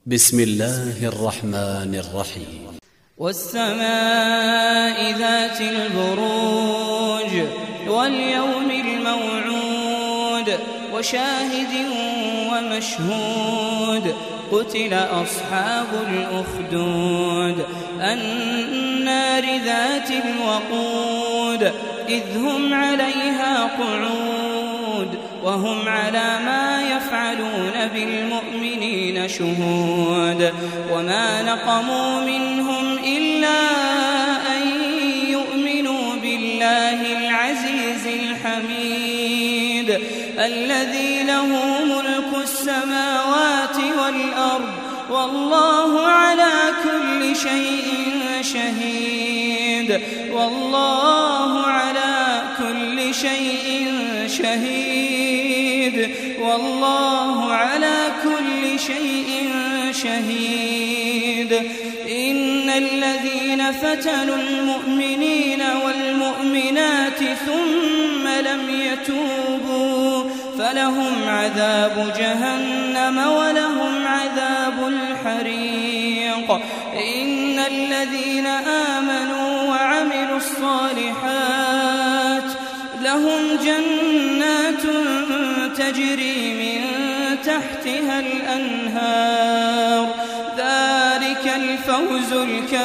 بسم الله الرحمن الرحيم. والسماء ذات البروج واليوم الموعود وشاهد ومشهود قتل أصحاب الأخدود النار ذات الوقود إذ هم عليها قعود وهم على ما يفعلون بالمؤمنين شهود وما نقموا منهم إلا أن يؤمنوا بالله العزيز الحميد الذي له ملك السماوات والأرض والله على كل شيء شهيد والله على كل شيء شهيد والله على كل شيء شهيد إن الذين فتنوا المؤمنين والمؤمنات ثم لم يتوبوا فلهم عذاب جهنم ولهم عذاب الحريق إن الذين آمنوا وعملوا الصالحات لهم جنات تجري من تحتها الأنهار ذلك الفوز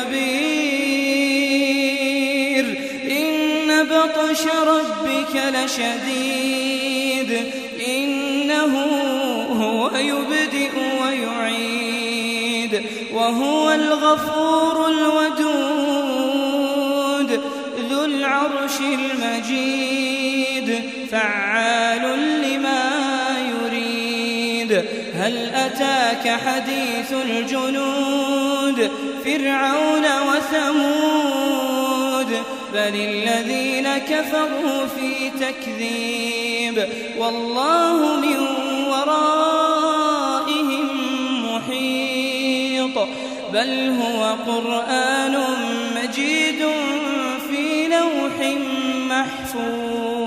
الكبير إن بطش ربك لشديد إنه هو يبدئ ويعيد وهو الغفور الودود ذو العرش المجيد فعال لما يريد هل أتاك حديث الجنود فرعون وثمود بل الذين كفروا في تكذيب والله من ورائهم محيط بل هو قرآن مجيد في لوح محفوظ.